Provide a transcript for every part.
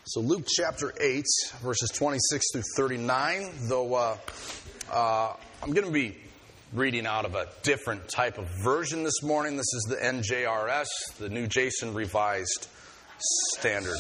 So Luke chapter 8, verses 26 through 39, though I'm going to be reading out of a different type of version this morning. This is the NJRS, the New Jason Revised Standard.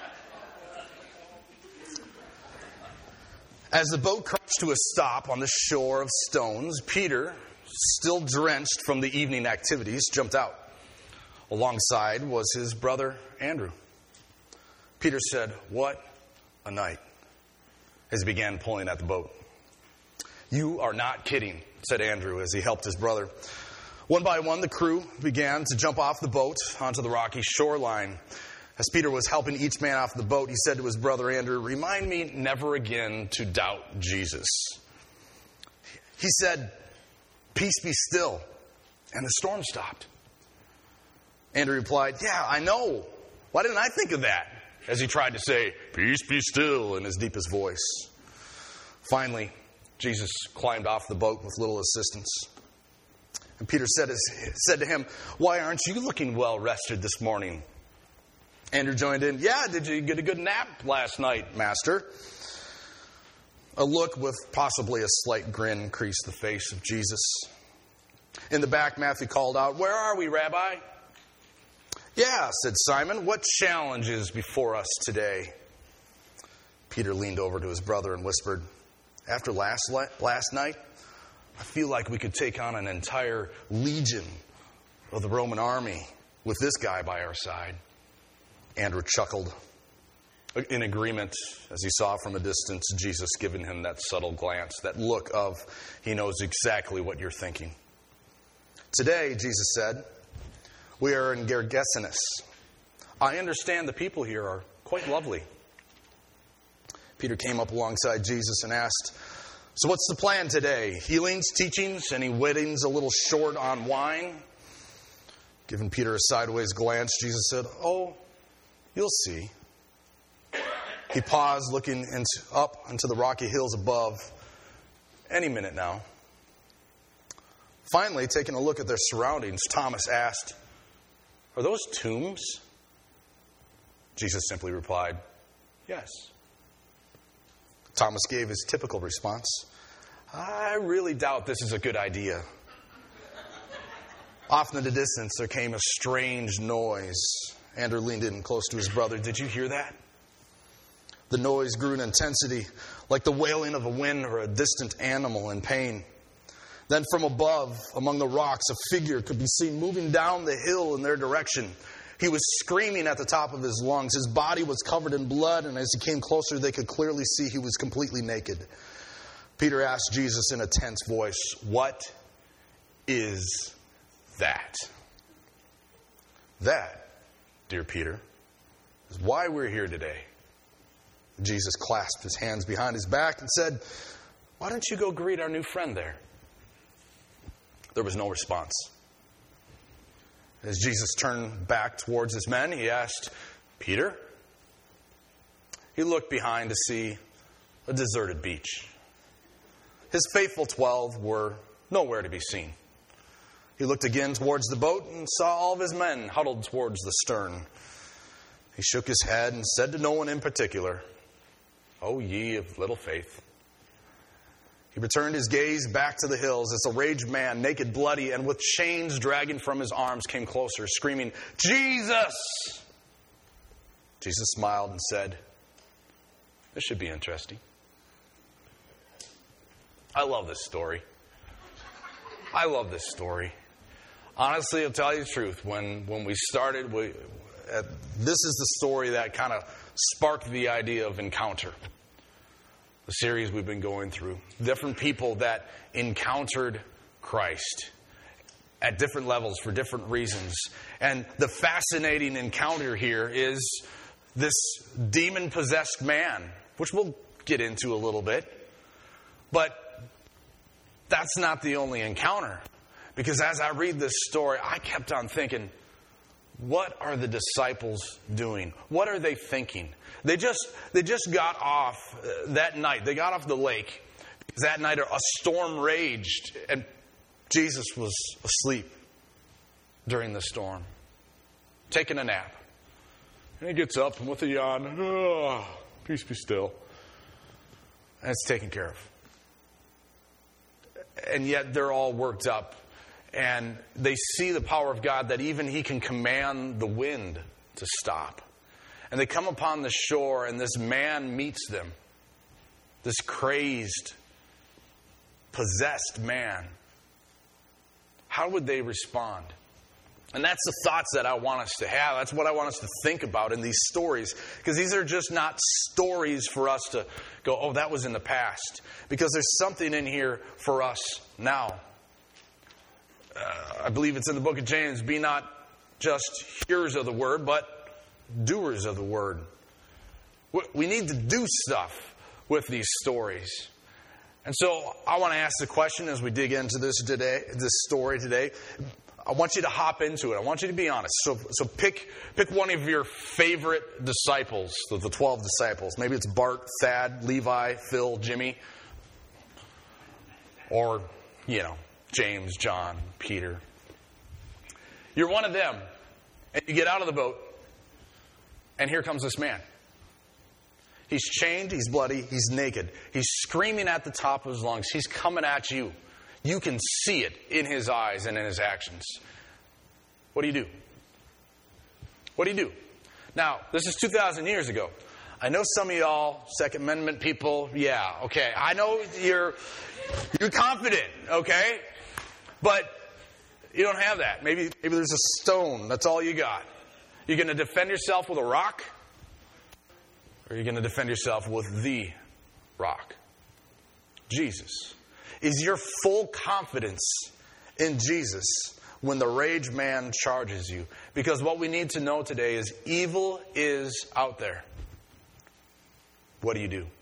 As the boat crouched to a stop on the shore of stones, Peter, still drenched from the evening activities, jumped out. Alongside was his brother Andrew. Peter said, "What a night," as he began pulling at the boat. "You are not kidding," said Andrew as he helped his brother. One by one, the crew began to jump off the boat onto the rocky shoreline. As Peter was helping each man off the boat, he said to his brother Andrew, "Remind me never again to doubt Jesus." He said, "Peace be still," and the storm stopped. Andrew replied, "Yeah, I know. Why didn't I think of that?" as he tried to say, "Peace be still," in his deepest voice. Finally, Jesus climbed off the boat with little assistance. And Peter said to him, "Why aren't you looking well rested this morning?" Andrew joined in, "Yeah, did you get a good nap last night, Master?" A look with possibly a slight grin creased the face of Jesus. In the back, Matthew called out, "Where are we, Rabbi?" "Yeah," said Simon, "what challenge is before us today?" Peter leaned over to his brother and whispered, "After last night, I feel like we could take on an entire legion of the Roman army with this guy by our side." Andrew chuckled in agreement as he saw from a distance Jesus giving him that subtle glance, that look of, he knows exactly what you're thinking. "Today," Jesus said, "we are in Gergesenes. I understand the people here are quite lovely." Peter came up alongside Jesus and asked, "So what's the plan today? Healings, teachings, any weddings a little short on wine?" Giving Peter a sideways glance, Jesus said, "Oh, you'll see." He paused, looking up into the rocky hills above. "Any minute now." Finally, taking a look at their surroundings, Thomas asked, "Are those tombs?" Jesus simply replied, "Yes." Thomas gave his typical response, "I really doubt this is a good idea." Off in the distance, there came a strange noise. Andrew leaned in close to his brother. "Did you hear that?" The noise grew in intensity, like the wailing of a wind or a distant animal in pain. Then from above, among the rocks, a figure could be seen moving down the hill in their direction. He was screaming at the top of his lungs. His body was covered in blood, and as he came closer, they could clearly see he was completely naked. Peter asked Jesus in a tense voice, "What is that?" "That, dear Peter, is why we're here today." Jesus clasped his hands behind his back and said, "Why don't you go greet our new friend there?" There was no response. As Jesus turned back towards his men, he asked, "Peter?" He looked behind to see a deserted beach. His faithful 12 were nowhere to be seen. He looked again towards the boat and saw all of his men huddled towards the stern. He shook his head and said to no one in particular, "O ye of little faith." He returned his gaze back to the hills as a raged man, naked, bloody, and with chains dragging from his arms, came closer, screaming, "Jesus!" Jesus smiled and said, "This should be interesting." I love this story. Honestly, I'll tell you the truth. When we started, this is the story that kind of sparked the idea of Encounter. The series we've been going through. Different people that encountered Christ at different levels for different reasons. And the fascinating encounter here is this demon-possessed man, which we'll get into a little bit. But that's not the only encounter. Because as I read this story, I kept on thinking, what are the disciples doing? What are they thinking? They just got off that night. They got off the lake. That night a storm raged, and Jesus was asleep during the storm, taking a nap. And he gets up and with a yawn, oh, peace be still. And it's taken care of. And yet they're all worked up. And they see the power of God that even he can command the wind to stop. And they come upon the shore and this man meets them. This crazed, possessed man. How would they respond? And that's the thoughts that I want us to have. That's what I want us to think about in these stories. Because these are just not stories for us to go, oh, that was in the past. Because there's something in here for us now. I believe it's in the book of James. Be not just hearers of the word, but doers of the word. We need to do stuff with these stories. And so I want to ask the question as we dig into this story today. I want you to hop into it. I want you to be honest. So pick one of your favorite disciples, the 12 disciples. Maybe it's Bart, Thad, Levi, Phil, Jimmy. Or, James, John, Peter. You're one of them. And you get out of the boat. And here comes this man. He's chained, he's bloody, he's naked. He's screaming at the top of his lungs. He's coming at you. You can see it in his eyes and in his actions. What do you do? What do you do? Now, this is 2,000 years ago. I know some of y'all, Second Amendment people, yeah, okay. I know you're confident, okay? But you don't have that. Maybe there's a stone. That's all you got. You're going to defend yourself with a rock? Or are you going to defend yourself with the rock? Jesus. Is your full confidence in Jesus when the rage man charges you? Because what we need to know today is evil is out there. What do you do?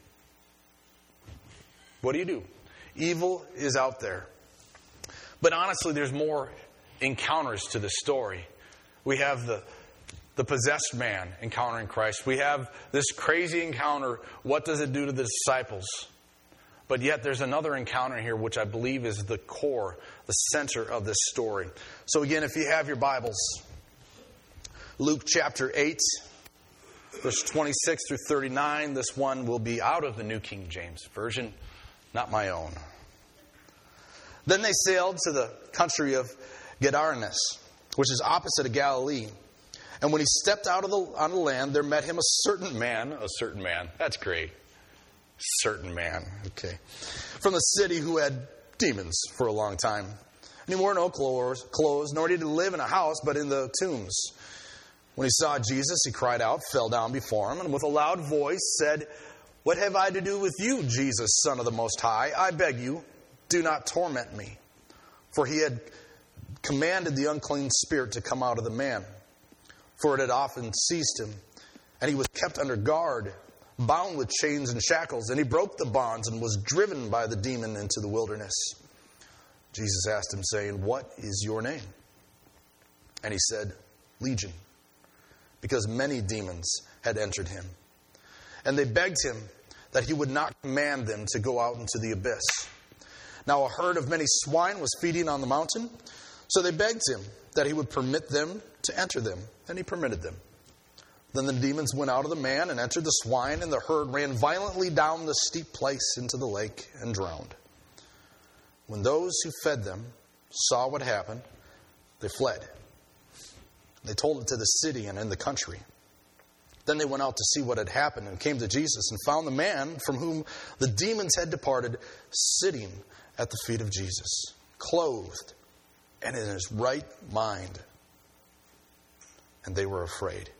What do you do? Evil is out there. But honestly, there's more encounters to the story. We have the possessed man encountering Christ. We have this crazy encounter. What does it do to the disciples? But yet there's another encounter here which I believe is the core, the center of this story. So again, if you have your Bibles, Luke chapter 8, verse 26 through 39. This one will be out of the New King James Version, not my own. Then they sailed to the country of Gadarenes, which is opposite of Galilee. And when he stepped out on the land, there met him a certain man. That's great. Certain man. Okay. From the city who had demons for a long time. And he wore no clothes, nor did he live in a house, but in the tombs. When he saw Jesus, he cried out, fell down before him, and with a loud voice said, "What have I to do with you, Jesus, Son of the Most High? I beg you, do not torment me." For he had commanded the unclean spirit to come out of the man. For it had often seized him, and he was kept under guard, bound with chains and shackles, and he broke the bonds and was driven by the demon into the wilderness. Jesus asked him, saying, "What is your name?" And he said, "Legion," because many demons had entered him. And they begged him that he would not command them to go out into the abyss. Now a herd of many swine was feeding on the mountain, so they begged him that he would permit them to enter them, and he permitted them. Then the demons went out of the man and entered the swine, and the herd ran violently down the steep place into the lake and drowned. When those who fed them saw what happened, they fled. They told it to the city and in the country. Then they went out to see what had happened and came to Jesus and found the man from whom the demons had departed sitting at the feet of Jesus, clothed and in his right mind. And they were afraid.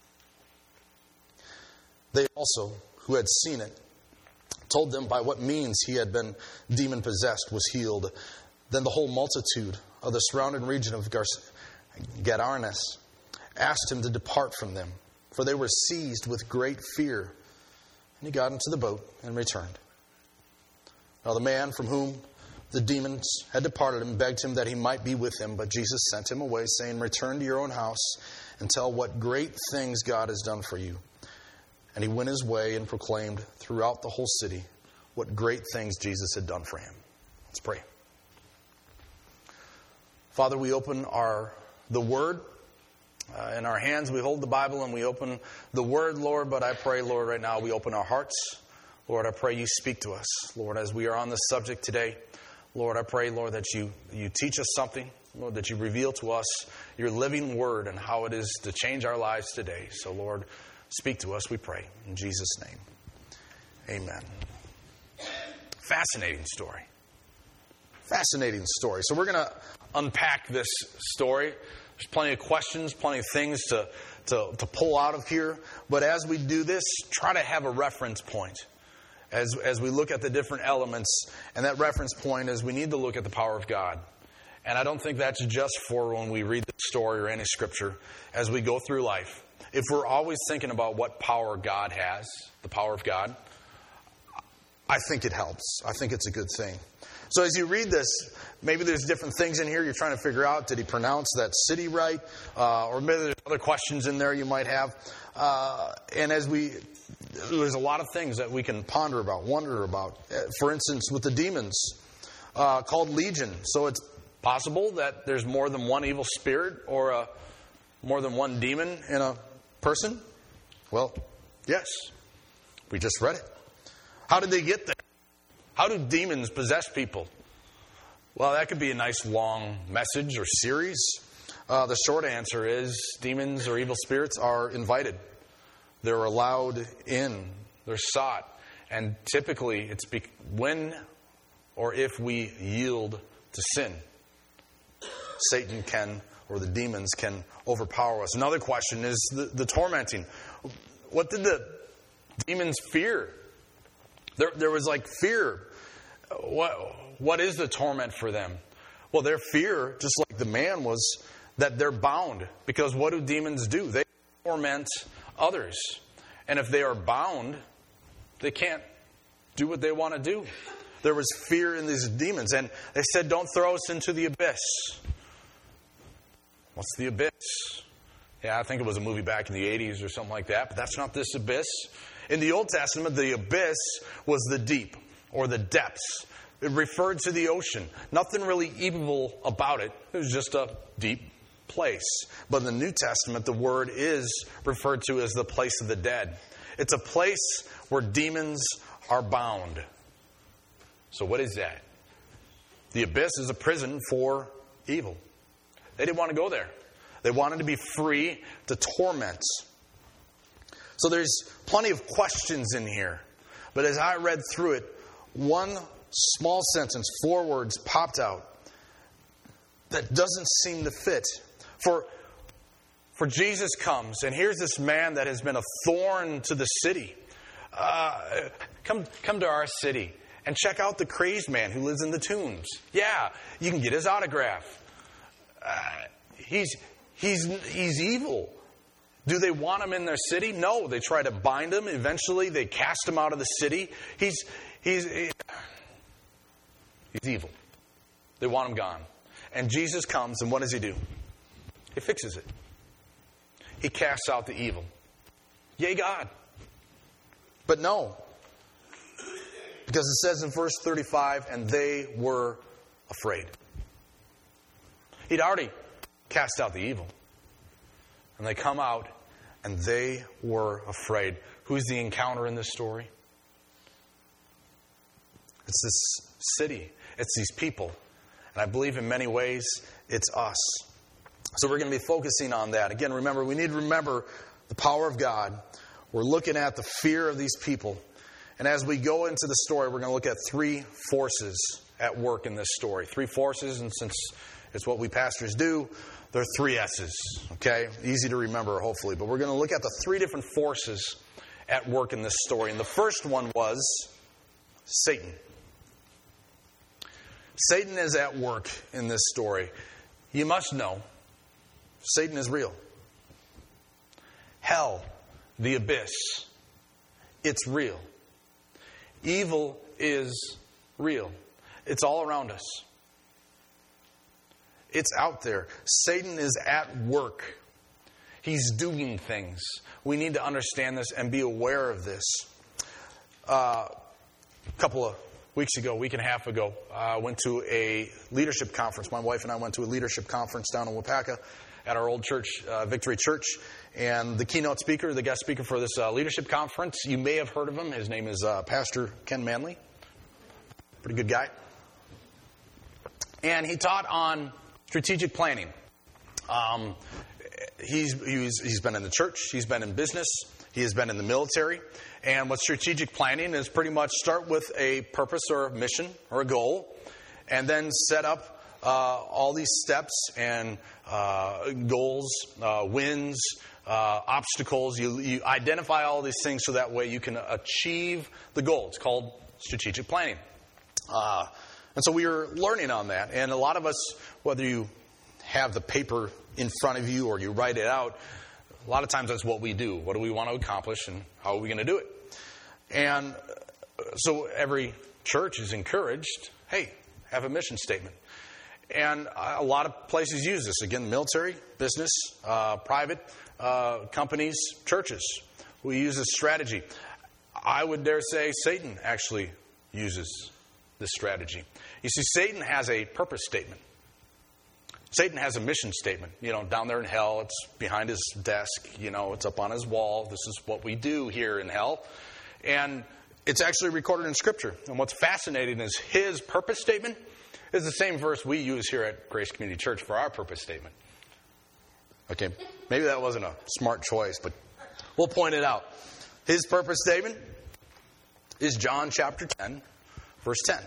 They also, who had seen it, told them by what means he had been demon-possessed was healed. Then the whole multitude of the surrounding region of Gadarenes asked him to depart from them, for they were seized with great fear. And he got into the boat and returned. Now the man from whom the demons had departed him begged him that he might be with him, but Jesus sent him away, saying, "Return to your own house and tell what great things God has done for you." And he went his way and proclaimed throughout the whole city what great things Jesus had done for him. Let's pray. Father, we open the Word, In our hands, we hold the Bible and we open the Word, Lord. But I pray, Lord, right now we open our hearts. Lord, I pray you speak to us. Lord, as we are on this subject today, Lord, I pray, Lord, that you teach us something. Lord, that you reveal to us your living Word and how it is to change our lives today. So, Lord, speak to us, we pray. In Jesus' name, amen. Fascinating story. Fascinating story. So we're going to unpack this story. There's plenty of questions, plenty of things to pull out of here. But as we do this, try to have a reference point as we look at the different elements. And that reference point is we need to look at the power of God. And I don't think that's just for when we read the story or any scripture. As we go through life, if we're always thinking about what power God has, the power of God, I think it helps. I think it's a good thing. So as you read this, maybe there's different things in here you're trying to figure out. Did he pronounce that city right? Or maybe there's other questions in there you might have. And there's a lot of things that we can ponder about, wonder about. For instance, with the demons called Legion. So it's possible that there's more than one evil spirit or more than one demon in a person? Well, yes. We just read it. How did they get there? How do demons possess people? Well, that could be a nice long message or series. The short answer is demons or evil spirits are invited. They're allowed in. They're sought. And typically it's when or if we yield to sin, Satan can, or the demons can overpower us. Another question is the tormenting. What did the demons fear? There was like fear. What is the torment for them? Well, their fear, just like the man, was that they're bound. Because what do demons do? They torment others. And if they are bound, they can't do what they want to do. There was fear in these demons. And they said, don't throw us into the abyss. What's the abyss? Yeah, I think it was a movie back in the 80s or something like that. But that's not this abyss. In the Old Testament, the abyss was the deep or the depths. It referred to the ocean. Nothing really evil about it. It was just a deep place. But in the New Testament, the word is referred to as the place of the dead. It's a place where demons are bound. So what is that? The abyss is a prison for evil. They didn't want to go there. They wanted to be free to torment. So there's plenty of questions in here. But as I read through it, one small sentence, 4 words, popped out that doesn't seem to fit. For Jesus comes, and here's this man that has been a thorn to the city. Come to our city and check out the crazed man who lives in the tombs. Yeah, you can get his autograph. He's evil. Do they want him in their city? No, they try to bind him. Eventually, they cast him out of the city. He's evil. They want him gone. And Jesus comes, and what does he do? He fixes it. He casts out the evil. Yay, God. But no. Because it says in verse 35, and they were afraid. He'd already cast out the evil. And they come out, and they were afraid. Who's the encounter in this story? It's this city. It's these people. And I believe in many ways, it's us. So we're going to be focusing on that. Again, remember, we need to remember the power of God. We're looking at the fear of these people. And as we go into the story, we're going to look at 3 forces at work in this story. 3 forces, and since it's what we pastors do, there are 3 S's, okay? Easy to remember, hopefully. But we're going to look at the 3 different forces at work in this story. And the first one was Satan. Satan is at work in this story. You must know, Satan is real. Hell, the abyss, it's real. Evil is real. It's all around us. It's out there. Satan is at work. He's doing things. We need to understand this and be aware of this. A couple of weeks ago, week and a half ago, I went to a leadership conference. My wife and I went to a leadership conference down in Wapaka. at our old church, Victory Church. And the keynote speaker, the guest speaker for this leadership conference, you may have heard of him. His name is Pastor Ken Manley. Pretty good guy. And he taught on strategic planning. He's been in the church. He's been in business. He has been in the military. And what strategic planning is pretty much start with a purpose or a mission or a goal, and then set up all these steps and goals, wins, obstacles. You identify all these things so that way you can achieve the goal. It's called strategic planning. And so we are learning on that. And a lot of us, whether you have the paper in front of you or you write it out, a lot of times that's what we do. What do we want to accomplish and how are we going to do it? And so every church is encouraged, hey, have a mission statement. And a lot of places use this. Again, military, business, private companies, churches. We use this strategy. I would dare say Satan actually uses this strategy. You see, Satan has a purpose statement. Satan has a mission statement. Down there in hell, it's behind his desk. It's up on his wall. This is what we do here in hell. And it's actually recorded in Scripture. And what's fascinating is his purpose statement is the same verse we use here at Grace Community Church for our purpose statement. Okay, maybe that wasn't a smart choice, but we'll point it out. His purpose statement is John chapter 10, verse 10.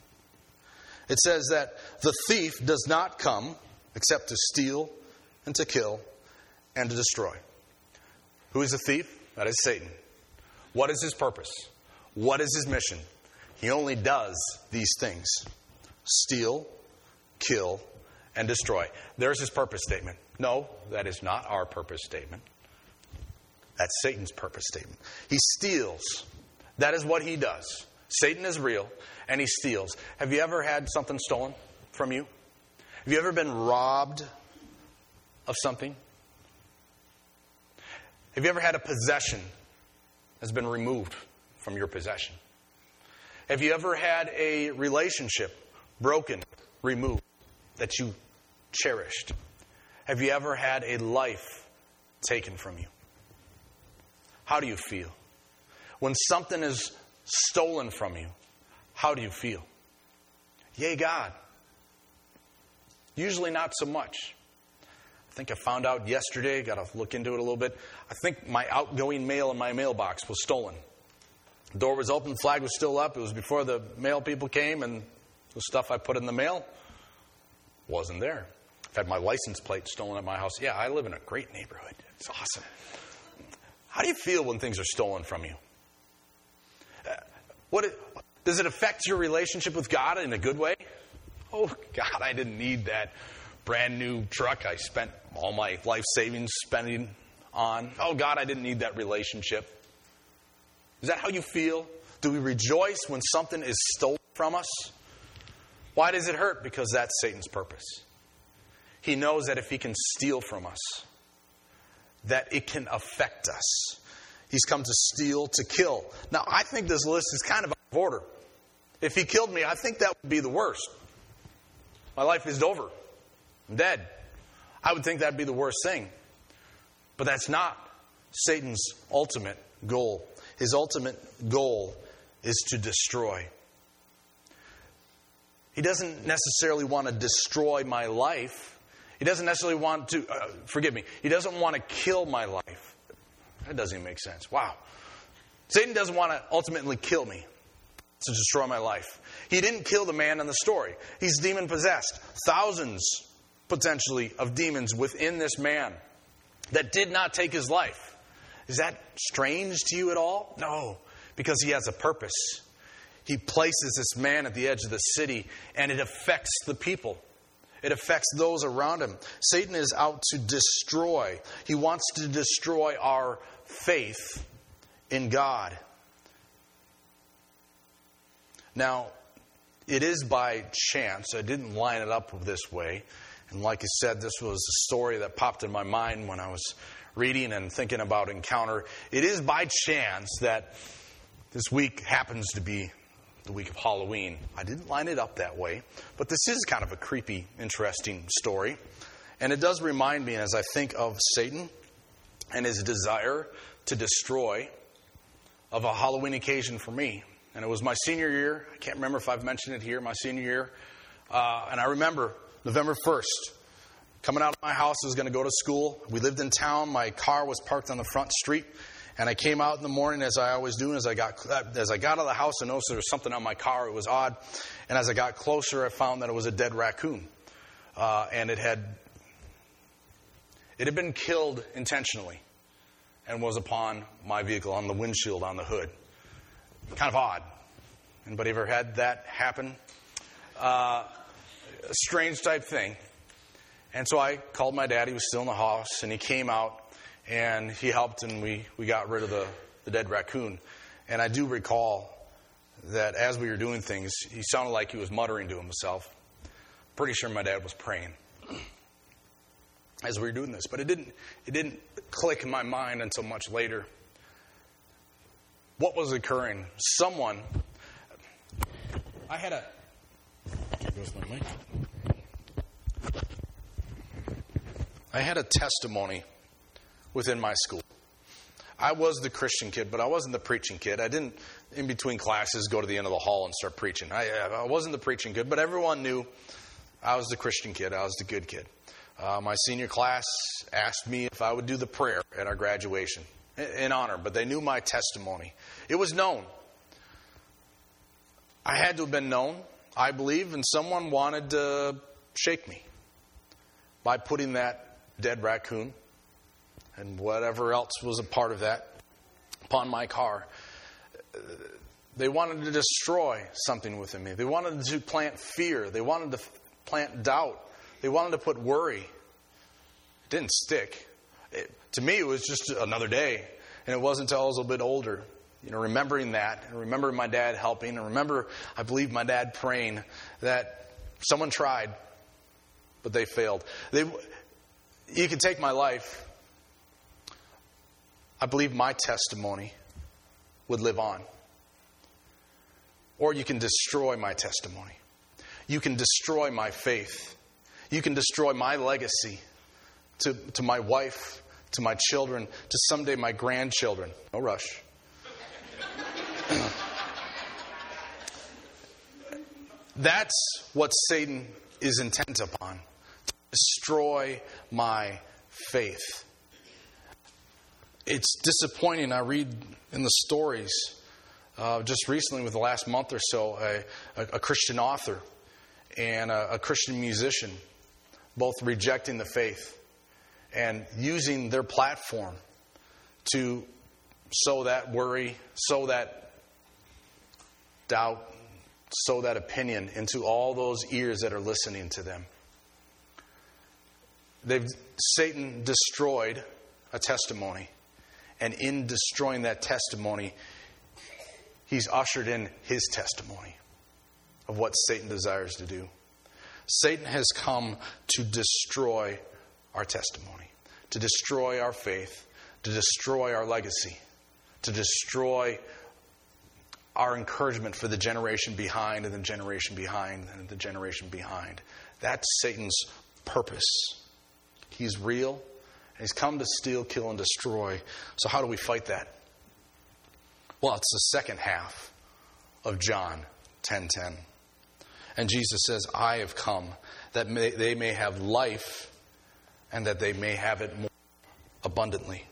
It says that the thief does not come except to steal and to kill and to destroy. Who is the thief? That is Satan. What is his purpose? What is his mission? He only does these things: steal, kill, and destroy. There's his purpose statement. No, that is not our purpose statement. That's Satan's purpose statement. He steals. That is what he does. Satan is real, and he steals. Have you ever had something stolen from you? Have you ever been robbed of something? Have you ever had a possession that's been removed from your possession? Have you ever had a relationship broken, removed, that you cherished? Have you ever had a life taken from you? How do you feel? When something is stolen from you, how do you feel? Yay, God. Usually not so much. I think I found out yesterday, got to look into it a little bit. I think my outgoing mail in my mailbox was stolen. The door was open, the flag was still up. It was before the mail people came, and the stuff I put in the mail wasn't there. I've had my license plate stolen at my house. Yeah, I live in a great neighborhood. It's awesome. How do you feel when things are stolen from you? Does it affect your relationship with God in a good way? Oh, God, I didn't need that brand new truck I spent all my life savings spending on. Oh, God, I didn't need that relationship. Is that how you feel? Do we rejoice when something is stolen from us? Why does it hurt? Because that's Satan's purpose. He knows that if he can steal from us, that it can affect us. He's come to steal, to kill. Now, I think this list is kind of out of order. If he killed me, I think that would be the worst. My life is over. I'm dead. I would think that would be the worst thing. But that's not Satan's ultimate goal. His ultimate goal is to destroy. He doesn't necessarily want to destroy my life. He doesn't necessarily want to, he doesn't want to kill my life. That doesn't even make sense. Wow. Satan doesn't want to ultimately kill me, to destroy my life. He didn't kill the man in the story. He's demon-possessed. Thousands, potentially, of demons within this man that did not take his life. Is that strange to you at all? No, because he has a purpose. He places this man at the edge of the city, and it affects the people. It affects those around him. Satan is out to destroy. He wants to destroy our faith in God. Now, it is by chance. I didn't line it up this way. And like I said, this was a story that popped in my mind when I was reading and thinking about Encounter. It is by chance that this week happens to be the week of Halloween. I didn't line it up that way, but this is kind of a creepy, interesting story. And it does remind me, as I think of Satan and his desire to destroy, of a Halloween occasion for me. And it was my senior year. I can't remember if I've mentioned it here, my senior year. And I remember November 1st, coming out of my house. I was going to go to school. We lived in town. My car was parked on the front street. And I came out in the morning, as I always do. And as I got out of the house, I noticed there was something on my car. It was odd. And as I got closer, I found that it was a dead raccoon. And it had been killed intentionally and was upon my vehicle, on the windshield, on the hood. Kind of odd. Anybody ever had that happen? A strange type thing. And so I called my dad. He was still in the house, and he came out, and he helped, and we got rid of the dead raccoon. And I do recall that as we were doing things, he sounded like he was muttering to himself. Pretty sure my dad was praying as we were doing this. But it didn't click in my mind until much later. What was occurring? I had a testimony within my school. I was the Christian kid, but I wasn't the preaching kid. I didn't, in between classes, go to the end of the hall and start preaching. I wasn't the preaching kid, but everyone knew I was the Christian kid. I was the good kid. My senior class asked me if I would do the prayer at our graduation in honor, but they knew my testimony. It was known. I had to have been known, I believe, and someone wanted to shake me by putting that dead raccoon and whatever else was a part of that upon my car. They wanted to destroy something within me. They wanted to plant fear. They wanted to plant doubt. They wanted to put worry. It didn't stick. To me, it was just another day. And it wasn't until I was a little bit older, remembering that, and remembering my dad helping, and remember, I believe, my dad praying that someone tried, but they failed. You can take my life. I believe my testimony would live on. Or you can destroy my testimony. You can destroy my faith. You can destroy my legacy to my wife, to my children, to someday my grandchildren. No rush. That's what Satan is intent upon. To destroy my faith. It's disappointing. I read in the stories just recently, with the last month or so, a Christian author and a Christian musician both rejecting the faith and using their platform to sow that worry, sow that doubt, sow that opinion into all those ears that are listening to them. Satan destroyed a testimony. And in destroying that testimony, he's ushered in his testimony of what Satan desires to do. Satan has come to destroy our testimony, to destroy our faith, to destroy our legacy, to destroy our encouragement for the generation behind and the generation behind and the generation behind. That's Satan's purpose. He's real, and he's come to steal, kill, and destroy. So how do we fight that? Well, it's the second half of John 10:10. And Jesus says, I have come that they may have life and that they may have it more abundantly.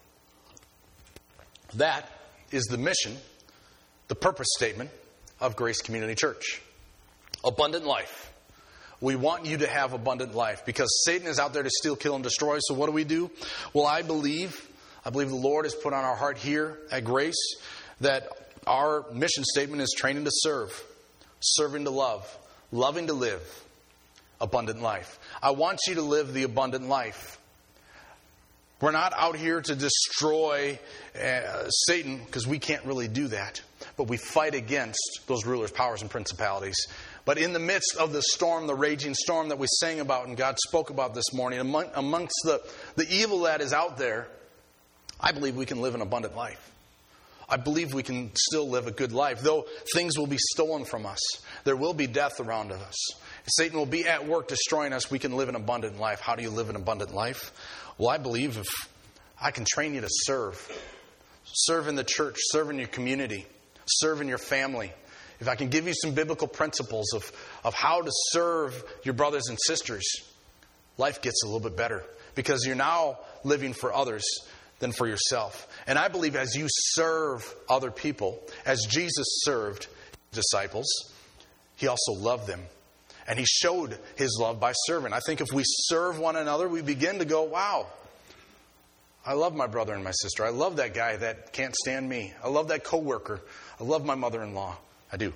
That is the mission, the purpose statement of Grace Community Church. Abundant life. We want you to have abundant life because Satan is out there to steal, kill, and destroy. So what do? Well, I believe the Lord has put on our heart here at Grace that our mission statement is training to serve, serving to love, loving to live, abundant life. I want you to live the abundant life. We're not out here to destroy Satan because we can't really do that. But we fight against those rulers, powers, and principalities. But in the midst of the storm, the raging storm that we sang about and God spoke about this morning, amongst the evil that is out there, I believe we can live an abundant life. I believe we can still live a good life. Though things will be stolen from us, there will be death around us. Satan will be at work destroying us. We can live an abundant life. How do you live an abundant life? Well, I believe if I can train you to serve. Serve in the church. Serve in your community. Serve in your family. If I can give you some biblical principles of how to serve your brothers and sisters, life gets a little bit better. Because you're now living for others than for yourself. And I believe as you serve other people, as Jesus served disciples, he also loved them. And he showed his love by serving. I think if we serve one another, we begin to go, wow, I love my brother and my sister. I love that guy that can't stand me. I love that coworker. I love my mother-in-law. I do.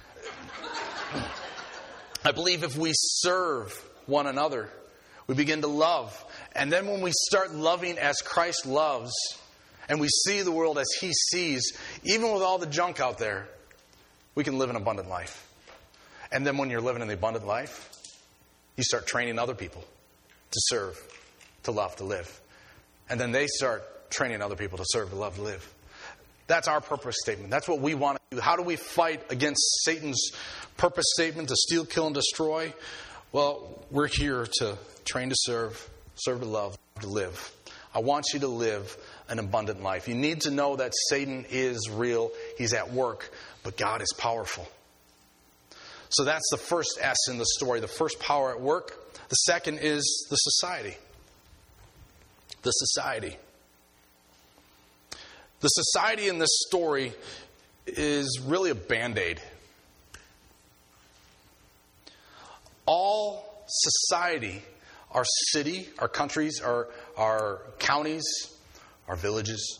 I believe if we serve one another, we begin to love. And then when we start loving as Christ loves, and we see the world as he sees, even with all the junk out there, we can live an abundant life. And then when you're living in the abundant life, you start training other people to serve, to love, to live. And then they start training other people to serve, to love, to live. That's our purpose statement. That's what we want to do. How do we fight against Satan's purpose statement to steal, kill, and destroy? Well, we're here to train to serve, serve to love, to live. I want you to live an abundant life. You need to know that Satan is real. He's at work, but God is powerful. So that's the first S in the story, the first power at work. The second is the society. The society. The society in this story is really a Band-Aid. All society, our city, our countries, our counties, our villages,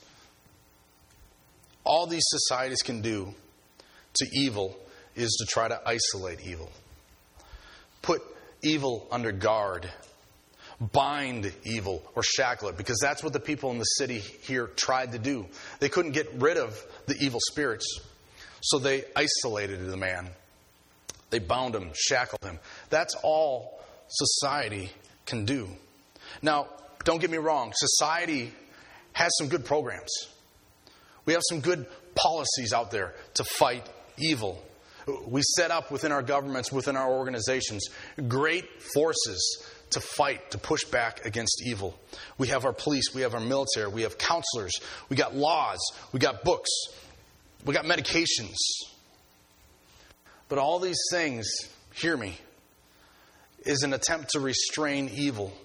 all these societies can do to evil is to try to isolate evil. Put evil under guard. Bind evil or shackle it, because that's what the people in the city here tried to do. They couldn't get rid of the evil spirits, so they isolated the man. They bound him, shackled him. That's all society can do. Now, don't get me wrong, society has some good programs. We have some good policies out there to fight evil. We set up within our governments, within our organizations, great forces to fight, to push back against evil. We have our police, we have our military, we have counselors, we got laws, we got books, we got medications. But all these things, hear me, is an attempt to restrain evil.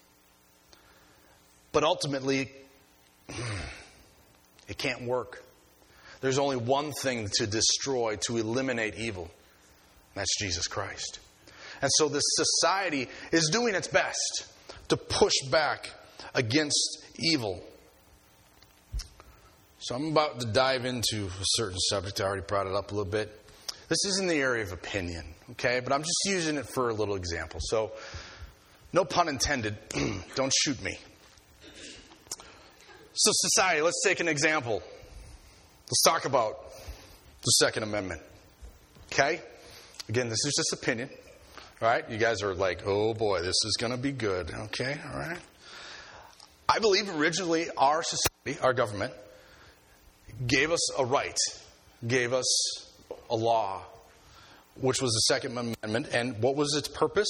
But ultimately, it can't work. There's only one thing to destroy, to eliminate evil. And that's Jesus Christ. And so this society is doing its best to push back against evil. So I'm about to dive into a certain subject. I already brought it up a little bit. This is in the area of opinion, okay? But I'm just using it for a little example. So, no pun intended. Don't shoot me. So society, let's take an example. Let's talk about the Second Amendment. Okay? Again, this is just opinion. All right? You guys are like, oh boy, this is going to be good. Okay? All right? I believe originally our society, our government, gave us a right, gave us a law, which was the Second Amendment. And what was its purpose?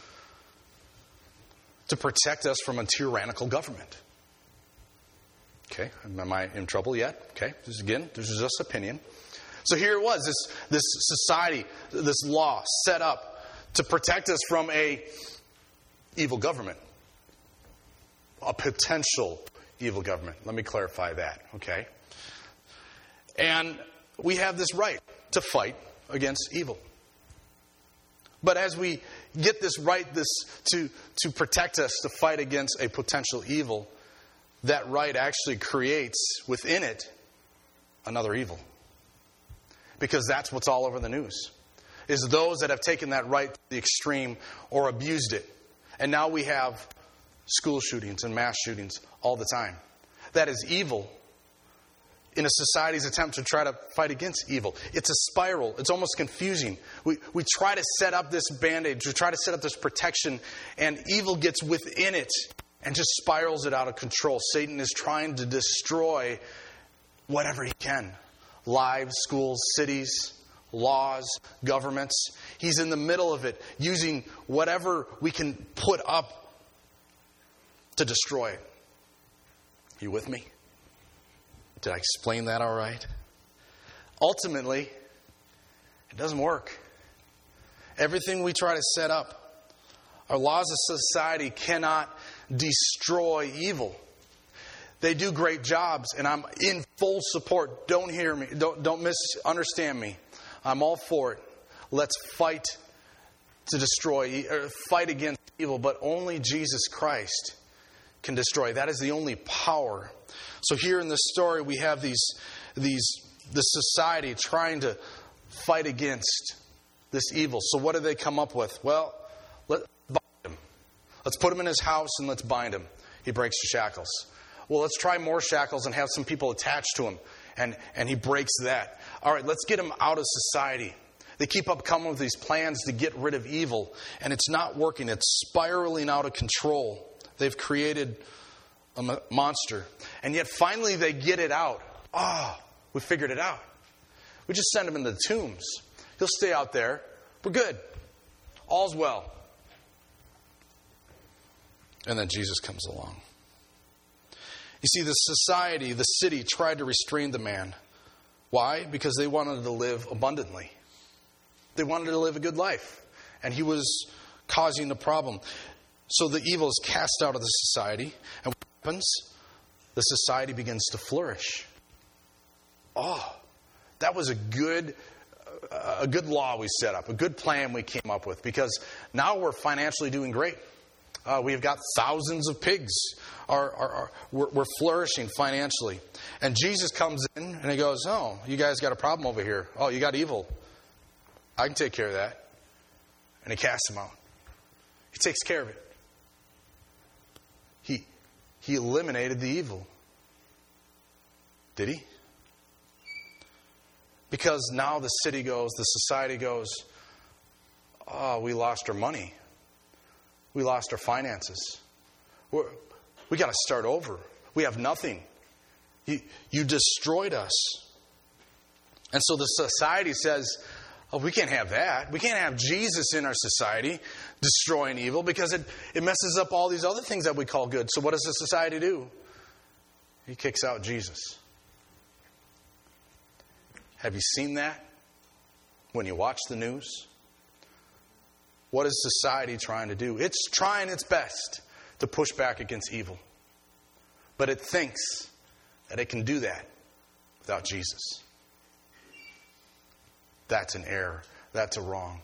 To protect us from a tyrannical government. Okay, am I in trouble yet? Okay, this is just opinion. So here it was, this society, this law set up to protect us from a evil government. A potential evil government. Let me clarify that, okay? And we have this right to fight against evil. But as we get this right to protect us, to fight against a potential evil, that right actually creates within it another evil. Because that's what's all over the news. Is those that have taken that right to the extreme or abused it. And now we have school shootings and mass shootings all the time. That is evil in a society's attempt to try to fight against evil. It's a spiral. It's almost confusing. We try to set up this band-aid, we try to set up this protection, and evil gets within it and just spirals it out of control. Satan is trying to destroy whatever he can. Lives, schools, cities, laws, governments. He's in the middle of it, using whatever we can put up to destroy it. You with me? Did I explain that all right? Ultimately, it doesn't work. Everything we try to set up, our laws of society cannot destroy evil. They do great jobs, and I'm in full support. Don't hear me. Don't misunderstand me. I'm all for it. Let's fight to destroy, or fight against evil, but only Jesus Christ can destroy. That is the only power. So here in this story, we have the society trying to fight against this evil. So what do they come up with? Well, let's bind him. Let's put him in his house and let's bind him. He breaks the shackles. Well, let's try more shackles and have some people attached to him. And he breaks that. All right, let's get him out of society. They keep up coming with these plans to get rid of evil. And it's not working. It's spiraling out of control. They've created a monster. And yet finally they get it out. We figured it out. We just send him in the tombs. He'll stay out there. We're good. All's well. And then Jesus comes along. You see, the society, the city, tried to restrain the man. Why? Because they wanted to live abundantly. They wanted to live a good life. And he was causing the problem. So the evil is cast out of the society. And what happens? The society begins to flourish. That was a good law we set up, a good plan we came up with. Because now we're financially doing great. We've got thousands of pigs. We're flourishing financially. And Jesus comes in and he goes, "Oh, you guys got a problem over here. Oh, you got evil. I can take care of that." And he casts them out. He takes care of it. He eliminated the evil. Did he? Because now the city goes, the society goes, we lost our money. We lost our finances. We got to start over. We have nothing. You destroyed us. And so the society says, we can't have that. We can't have Jesus in our society destroying evil because it messes up all these other things that we call good. So what does the society do? He kicks out Jesus. Have you seen that when you watch the news? What is society trying to do? It's trying its best to push back against evil. But it thinks that it can do that without Jesus. That's an error. That's a wrong.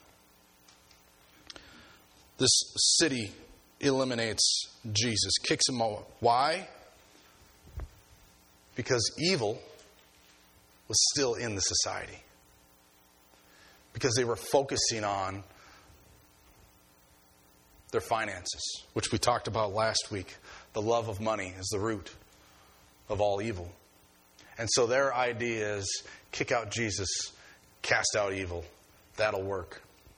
This city eliminates Jesus, kicks him out. Why? Because evil was still in the society. Because they were focusing on their finances, which we talked about last week. The love of money is the root of all evil. And so their idea is kick out Jesus, cast out evil. That'll work.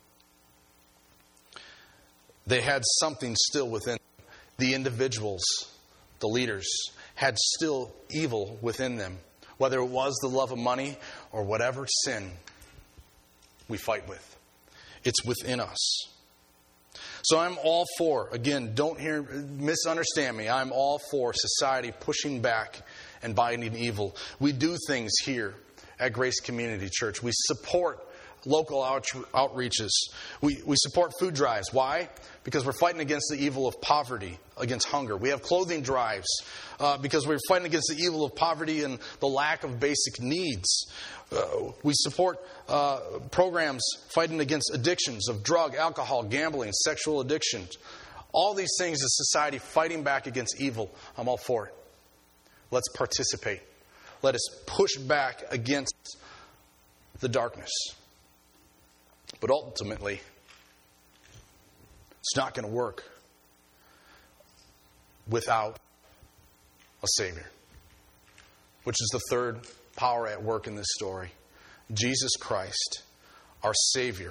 They had something still within them. The individuals, the leaders, had still evil within them. Whether it was the love of money or whatever sin we fight with. It's within us. So I'm all for, again, misunderstand me. I'm all for society pushing back and binding evil. We do things here at Grace Community Church. We support local outreaches. We support food drives. Why? Because we're fighting against the evil of poverty, against hunger. We have clothing drives because we're fighting against the evil of poverty and the lack of basic needs. We support programs fighting against addictions of drug, alcohol, gambling, sexual addictions. All these things is society fighting back against evil. I'm all for it. Let's participate. Let us push back against the darkness. But ultimately, it's not going to work without a Savior, which is the third power at work in this story. Jesus Christ, our Savior.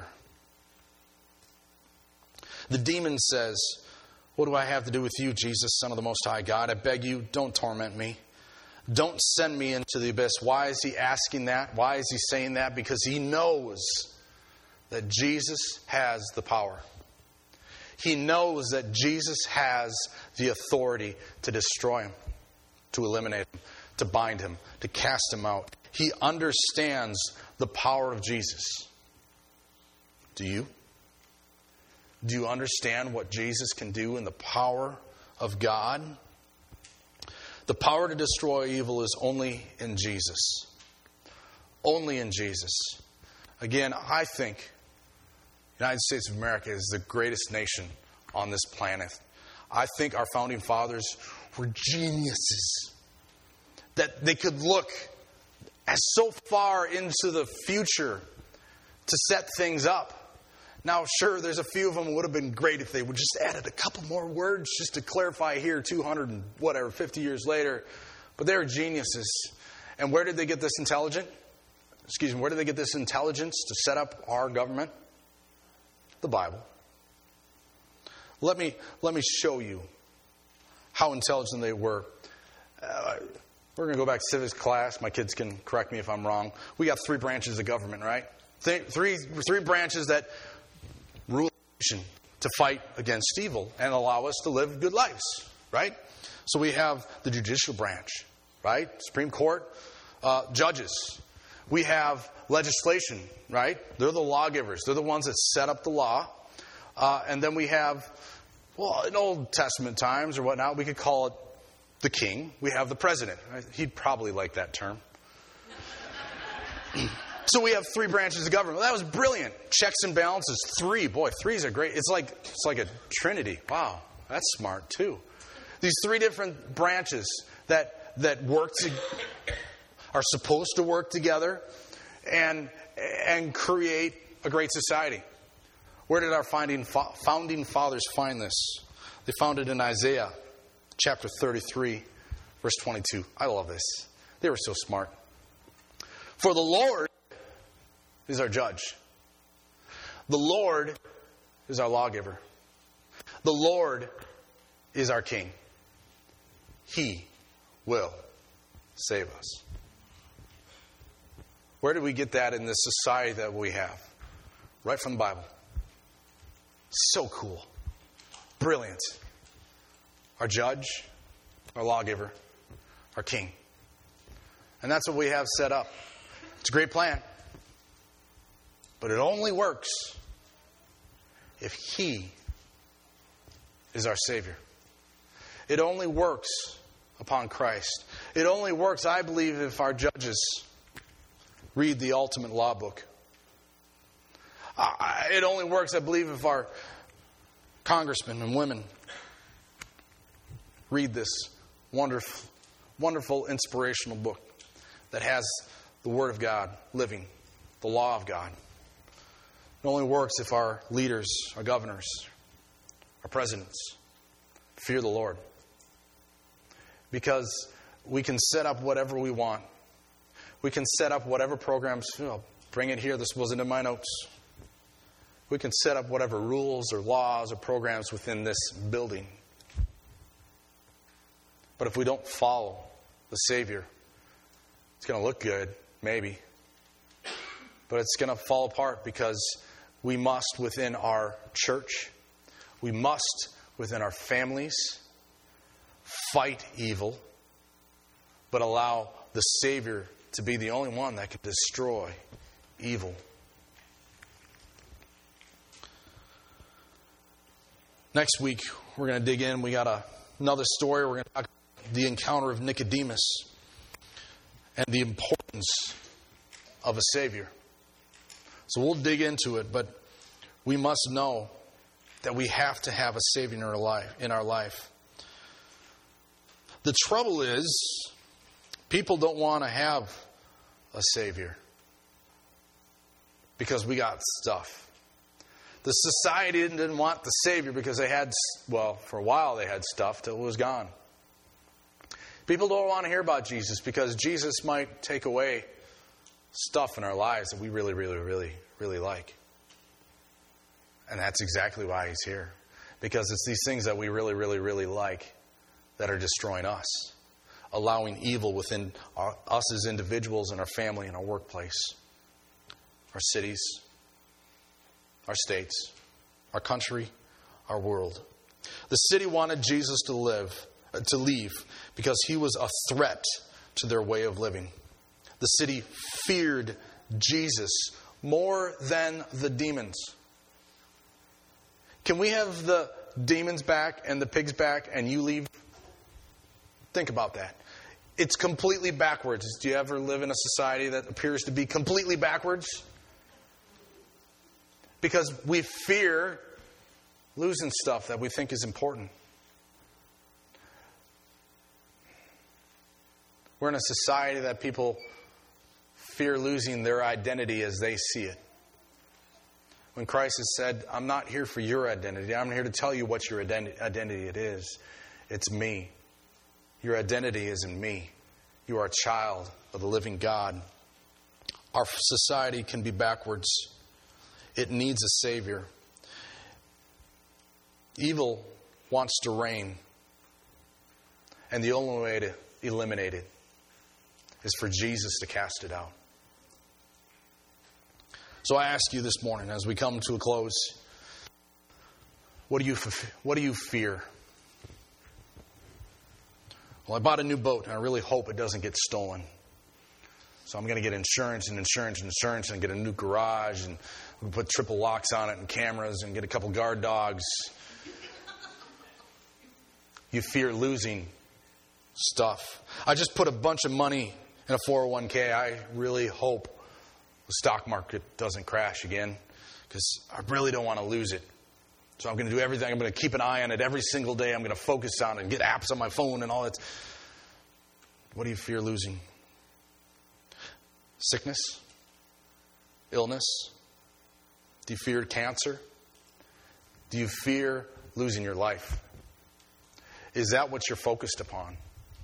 The demon says, "What do I have to do with you, Jesus, Son of the Most High God? I beg you, don't torment me. Don't send me into the abyss. Why is he asking that? Why is he saying that? Because he knows that Jesus has the power. He knows that Jesus has the authority to destroy him, to eliminate him, to bind him, to cast him out. He understands the power of Jesus. Do you? Do you understand what Jesus can do in the power of God? The power to destroy evil is only in Jesus. Only in Jesus. Again, I think the United States of America is the greatest nation on this planet. I think our founding fathers were geniuses. That they could look so far into the future to set things up. Now, sure, there's a few of them would have been great if they would just added a couple more words just to clarify here 50 years later. But they were geniuses. And where did they get this intelligence to set up our government? The Bible. Let me show you how intelligent they were. We're going to go back to civics class. My kids can correct me if I'm wrong. We got 3 branches of government, right? Three branches that rule the nation to fight against evil and allow us to live good lives, right? So we have the judicial branch, right? Supreme Court, judges. We have legislation, right? They're the lawgivers. They're the ones that set up the law. And then we have, in Old Testament times or whatnot, we could call it the king. We have the president. He'd probably like that term. So we have 3 branches of government. Well, that was brilliant. Checks and balances. 3. Boy, 3s are great. It's like a trinity. Wow, that's smart too. These 3 different branches that are supposed to work together and create a great society. Where did our founding fathers find this? They found it in Isaiah chapter 33, verse 22. I love this. They were so smart. For the Lord is our judge. The Lord is our lawgiver. The Lord is our king. He will save us. Where did we get that in this society that we have? Right from the Bible. So cool. Brilliant. Our judge, our lawgiver, our king. And that's what we have set up. It's a great plan. But it only works if He is our Savior. It only works upon Christ. It only works, I believe, if our judges read the ultimate law book. It only works, I believe, if our congressmen and women read this wonderful, wonderful, inspirational book that has the Word of God living, the law of God. It only works if our leaders, our governors, our presidents fear the Lord. Because we can set up whatever we want. We can set up whatever programs. Bring it here. This wasn't in my notes. We can set up whatever rules or laws or programs within this building. But if we don't follow the Savior, it's going to look good, maybe. But it's going to fall apart because we must, within our church, we must, within our families, fight evil, but allow the Savior to be the only one that can destroy evil. Next week, we're going to dig in. We got another story. We're going to talk about the encounter of Nicodemus and the importance of a Savior. So we'll dig into it, but we must know that we have to have a Savior in our life. The trouble is, people don't want to have a Savior because we got stuff. The society didn't want the Savior because they had, for a while they had stuff till it was gone. People don't want to hear about Jesus because Jesus might take away stuff in our lives that we really, really, really, really like. And that's exactly why He's here. Because it's these things that we really, really, really like that are destroying us. allowing evil within us as individuals and our family and our workplace, our cities, our states, our country, our world. The city wanted Jesus to leave because he was a threat to their way of living. The city feared Jesus more than the demons. Can we have the demons back and the pigs back and you leave? Think about that. It's completely backwards. Do you ever live in a society that appears to be completely backwards? Because we fear losing stuff that we think is important. We're in a society that people fear losing their identity as they see it. When Christ has said, I'm not here for your identity. I'm here to tell you what your identity it is. It's me. Your identity is in me. You are a child of the living God. Our society can be backwards. It needs a Savior. Evil wants to reign. And the only way to eliminate it is for Jesus to cast it out. So I ask you this morning, as we come to a close, what do you fear? Well, I bought a new boat, and I really hope it doesn't get stolen. So I'm going to get insurance and get a new garage, and we'll put triple locks on it and cameras and get a couple guard dogs. You fear losing stuff. I just put a bunch of money in a 401k. I really hope the stock market doesn't crash again, because I really don't want to lose it. So I'm going to do everything. I'm going to keep an eye on it every single day. I'm going to focus on it and get apps on my phone and all that. What do you fear losing? Sickness? Illness? Do you fear cancer? Do you fear losing your life? Is that what you're focused upon?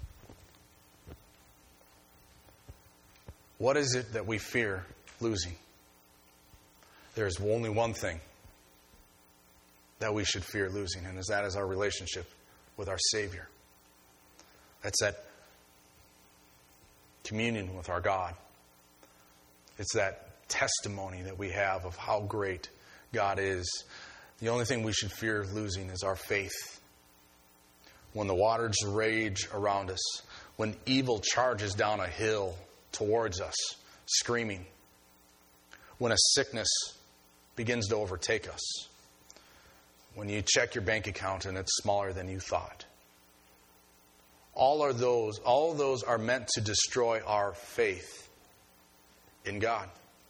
What is it that we fear losing? There's only one thing that we should fear losing, and that is our relationship with our Savior. That's that communion with our God. It's that testimony that we have of how great God is. The only thing we should fear losing is our faith. When the waters rage around us, when evil charges down a hill towards us, screaming, when a sickness begins to overtake us, when you check your bank account and it's smaller than you thought. All of those are meant to destroy our faith in God.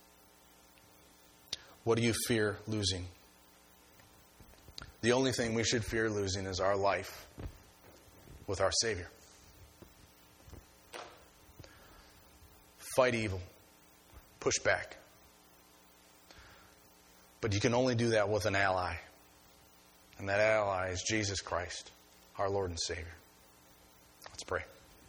What do you fear losing? The only thing we should fear losing is our life with our Savior. Fight evil. Push back. But you can only do that with an ally. And that ally is Jesus Christ, our Lord and Savior. Let's pray.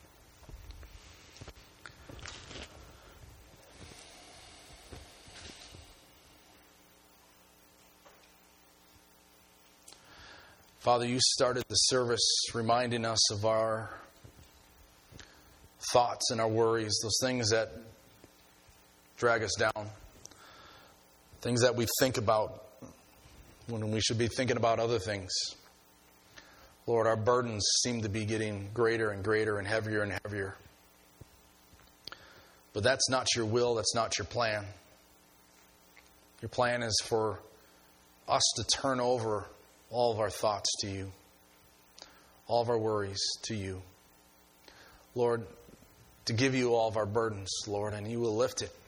Father, you started the service reminding us of our thoughts and our worries, those things that drag us down, things that we think about when we should be thinking about other things. Lord, our burdens seem to be getting greater and greater and heavier. But that's not your will, that's not your plan. Your plan is for us to turn over all of our thoughts to you, all of our worries to you. Lord, to give you all of our burdens, Lord, and you will lift it.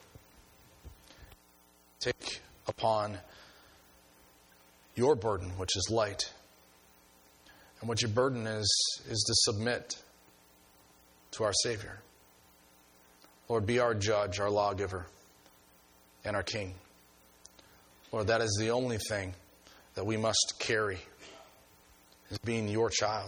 Take upon your burden, which is light. And what your burden is to submit to our Savior. Lord, be our judge, our lawgiver, and our King. Lord, that is the only thing that we must carry, is being your child.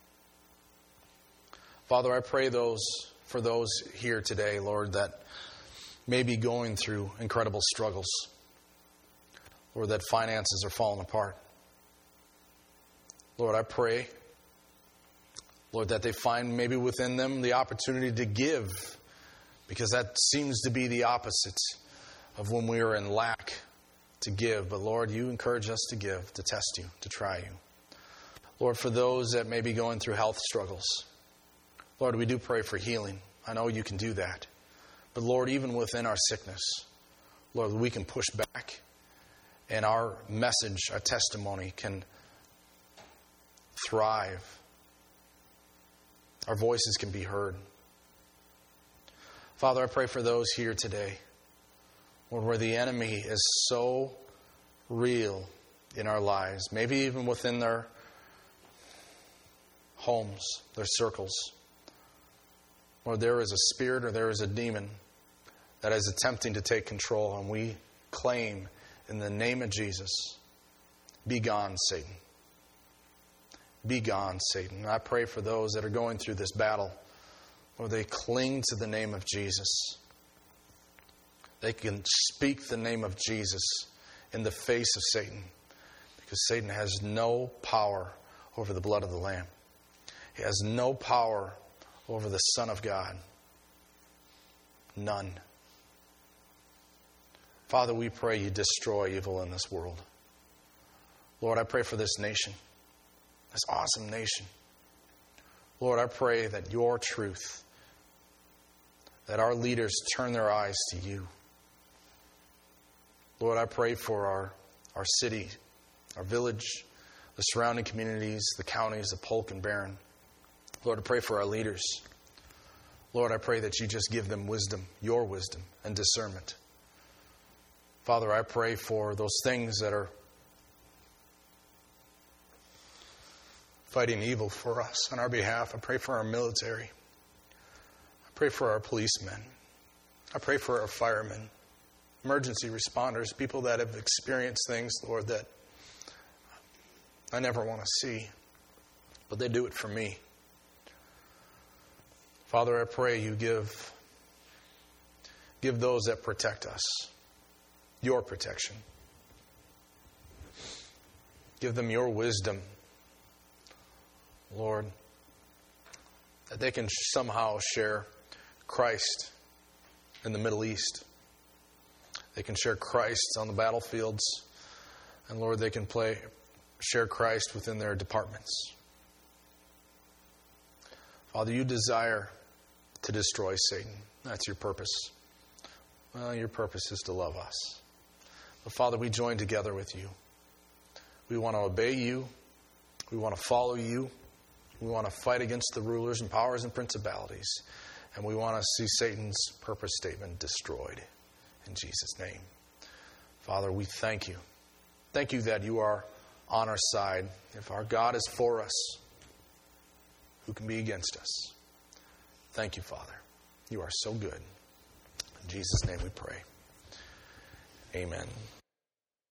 Father, I pray for those here today, Lord, that may be going through incredible struggles. Lord, that finances are falling apart. Lord, I pray Lord, that they find maybe within them the opportunity to give, because that seems to be the opposite of when we are in lack, to give. But Lord, you encourage us to give, to test you, to try you. Lord, for those that may be going through health struggles, Lord, we do pray for healing. I know you can do that. But Lord, even within our sickness, Lord, we can push back, and our message, our testimony can thrive. Our voices can be heard. Father, I pray for those here today, Lord, where the enemy is so real in our lives, maybe even within their homes, their circles. Lord, there is a spirit or there is a demon that is attempting to take control, and we claim in the name of Jesus, be gone, Satan. Be gone, Satan. And I pray for those that are going through this battle, where they cling to the name of Jesus. They can speak the name of Jesus in the face of Satan, because Satan has no power over the blood of the Lamb. He has no power over the Son of God. None. Father, we pray you destroy evil in this world. Lord, I pray for this nation, this awesome nation. Lord, I pray that your truth, that our leaders turn their eyes to you. Lord, I pray for our city, our village, the surrounding communities, the counties of Polk and Barron. Lord, I pray for our leaders. Lord, I pray that you just give them wisdom, your wisdom and discernment. Father, I pray for those things that are fighting evil for us on our behalf. I pray for our military. I pray for our policemen. I pray for our firemen, emergency responders, people that have experienced things, Lord, that I never want to see, but they do it for me. Father, I pray you give those that protect us your protection. Give them your wisdom, Lord, that they can somehow share Christ in the Middle East. They can share Christ on the battlefields. And Lord, they can share Christ within their departments. Father, you desire to destroy Satan. That's your purpose. Well, your purpose is to love us. But Father, we join together with you. We want to obey you. We want to follow you. We want to fight against the rulers and powers and principalities. And we want to see Satan's purpose statement destroyed. In Jesus' name. Father, we thank you. Thank you that you are on our side. If our God is for us, who can be against us? Thank you, Father. You are so good. In Jesus' name we pray. Amen.